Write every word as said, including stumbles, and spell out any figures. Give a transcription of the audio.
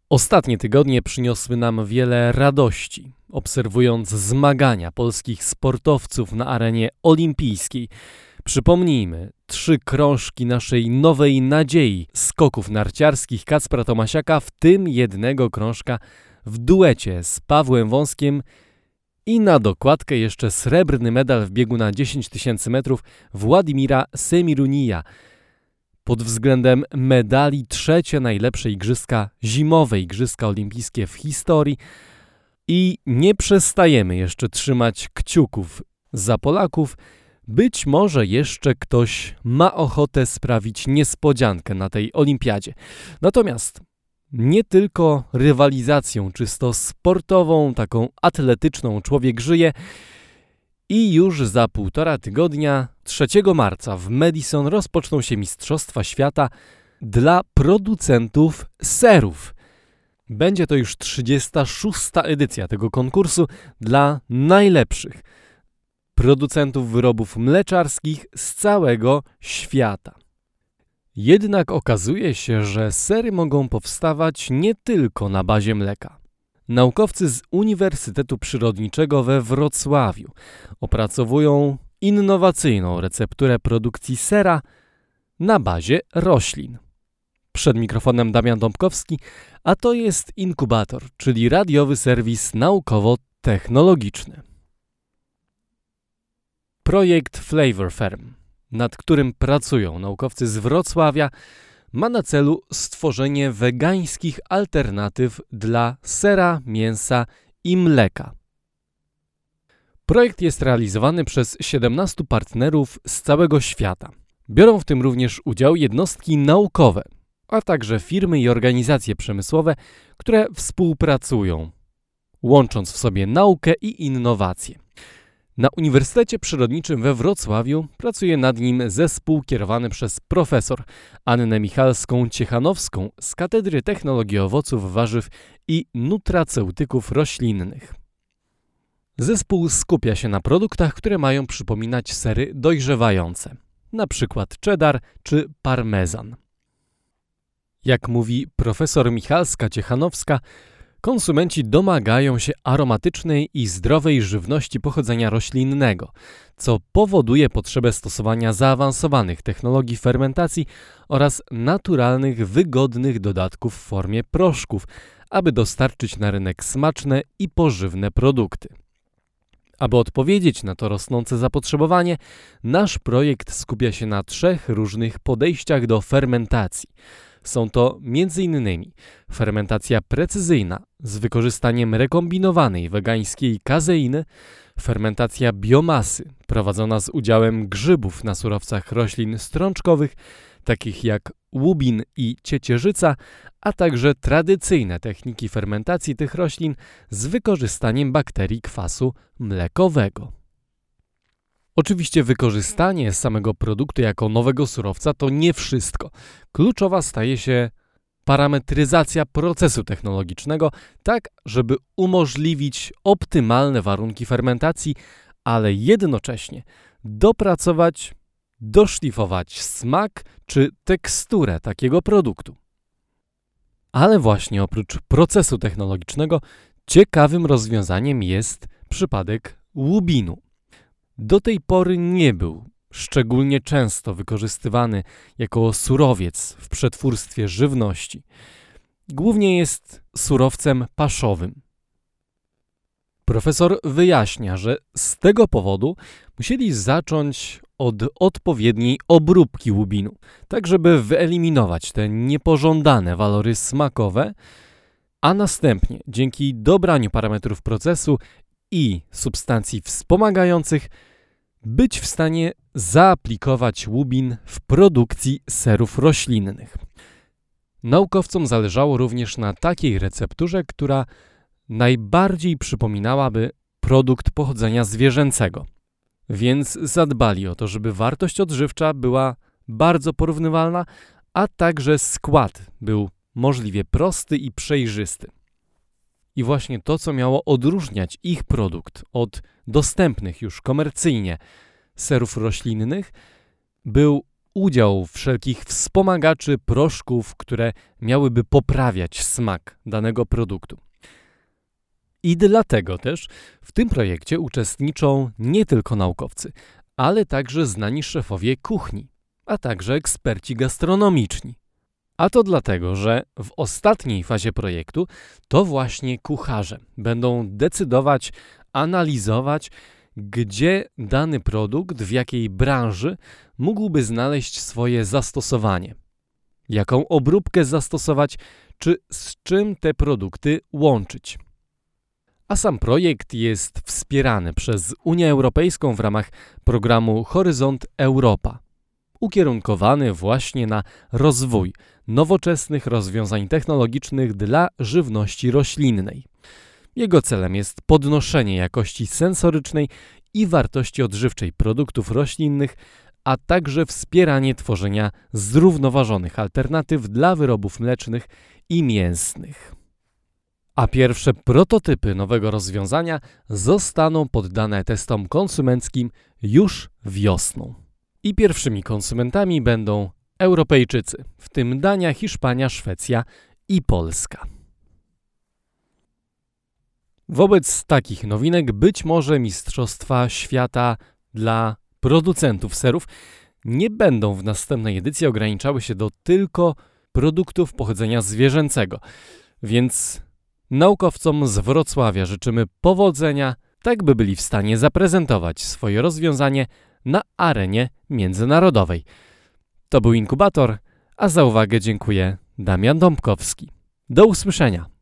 Ostatnie tygodnie przyniosły nam wiele radości, obserwując zmagania polskich sportowców na arenie olimpijskiej. Przypomnijmy, trzy krążki naszej nowej nadziei skoków narciarskich Kacpra Tomasiaka, w tym jednego krążka w duecie z Pawłem Wąskiem i na dokładkę jeszcze srebrny medal w biegu na dziesięć tysięcy metrów Władimira Semirunija. Pod względem medali trzecie najlepsze igrzyska, zimowe igrzyska olimpijskie w historii i nie przestajemy jeszcze trzymać kciuków za Polaków. Być może jeszcze ktoś ma ochotę sprawić niespodziankę na tej olimpiadzie. Natomiast nie tylko rywalizacją czysto sportową, taką atletyczną człowiek żyje i już za półtora tygodnia, trzeciego marca w Madison rozpoczną się Mistrzostwa Świata dla producentów serów. Będzie to już trzydziesta szósta edycja tego konkursu dla najlepszych producentów wyrobów mleczarskich z całego świata. Jednak okazuje się, że sery mogą powstawać nie tylko na bazie mleka. Naukowcy z Uniwersytetu Przyrodniczego we Wrocławiu opracowują innowacyjną recepturę produkcji sera na bazie roślin. Przed mikrofonem Damian Dąbkowski, a to jest Inkubator, czyli radiowy serwis naukowo-technologiczny. Projekt Flavor Farm, nad którym pracują naukowcy z Wrocławia, ma na celu stworzenie wegańskich alternatyw dla sera, mięsa i mleka. Projekt jest realizowany przez siedemnastu partnerów z całego świata. Biorą w tym również udział jednostki naukowe, a także firmy i organizacje przemysłowe, które współpracują, łącząc w sobie naukę i innowacje. Na Uniwersytecie Przyrodniczym we Wrocławiu pracuje nad nim zespół kierowany przez profesor Annę Michalską-Ciechanowską z Katedry Technologii Owoców, Warzyw i Nutraceutyków Roślinnych. Zespół skupia się na produktach, które mają przypominać sery dojrzewające, na przykład cheddar czy parmezan. Jak mówi profesor Michalska-Ciechanowska, konsumenci domagają się aromatycznej i zdrowej żywności pochodzenia roślinnego, co powoduje potrzebę stosowania zaawansowanych technologii fermentacji oraz naturalnych, wygodnych dodatków w formie proszków, aby dostarczyć na rynek smaczne i pożywne produkty. Aby odpowiedzieć na to rosnące zapotrzebowanie, nasz projekt skupia się na trzech różnych podejściach do fermentacji. Są to między innymi fermentacja precyzyjna z wykorzystaniem rekombinowanej wegańskiej kazeiny, fermentacja biomasy prowadzona z udziałem grzybów na surowcach roślin strączkowych, takich jak łubin i ciecierzyca, a także tradycyjne techniki fermentacji tych roślin z wykorzystaniem bakterii kwasu mlekowego. Oczywiście wykorzystanie samego produktu jako nowego surowca to nie wszystko. Kluczowa staje się parametryzacja procesu technologicznego, tak żeby umożliwić optymalne warunki fermentacji, ale jednocześnie dopracować, doszlifować smak czy teksturę takiego produktu. Ale właśnie oprócz procesu technologicznego ciekawym rozwiązaniem jest przypadek łubinu. Do tej pory nie był szczególnie często wykorzystywany jako surowiec w przetwórstwie żywności. Głównie jest surowcem paszowym. Profesor wyjaśnia, że z tego powodu musieli zacząć od odpowiedniej obróbki łubinu, tak żeby wyeliminować te niepożądane walory smakowe, a następnie dzięki dobraniu parametrów procesu i substancji wspomagających być w stanie zaaplikować łubin w produkcji serów roślinnych. Naukowcom zależało również na takiej recepturze, która najbardziej przypominałaby produkt pochodzenia zwierzęcego. Więc zadbali o to, żeby wartość odżywcza była bardzo porównywalna, a także skład był możliwie prosty i przejrzysty. I właśnie to, co miało odróżniać ich produkt od dostępnych już komercyjnie serów roślinnych, był udział wszelkich wspomagaczy, proszków, które miałyby poprawiać smak danego produktu. I dlatego też w tym projekcie uczestniczą nie tylko naukowcy, ale także znani szefowie kuchni, a także eksperci gastronomiczni. A to dlatego, że w ostatniej fazie projektu to właśnie kucharze będą decydować, analizować, gdzie dany produkt, w jakiej branży mógłby znaleźć swoje zastosowanie. Jaką obróbkę zastosować, czy z czym te produkty łączyć. A sam projekt jest wspierany przez Unię Europejską w ramach programu Horyzont Europa, ukierunkowany właśnie na rozwój nowoczesnych rozwiązań technologicznych dla żywności roślinnej. Jego celem jest podnoszenie jakości sensorycznej i wartości odżywczej produktów roślinnych, a także wspieranie tworzenia zrównoważonych alternatyw dla wyrobów mlecznych i mięsnych. A pierwsze prototypy nowego rozwiązania zostaną poddane testom konsumenckim już wiosną. I pierwszymi konsumentami będą Europejczycy, w tym Dania, Hiszpania, Szwecja i Polska. Wobec takich nowinek być może Mistrzostwa Świata dla producentów serów nie będą w następnej edycji ograniczały się do tylko produktów pochodzenia zwierzęcego. Więc naukowcom z Wrocławia życzymy powodzenia, tak by byli w stanie zaprezentować swoje rozwiązanie na arenie międzynarodowej. To był Inkubator, a za uwagę dziękuję Damian Dąbkowski. Do usłyszenia.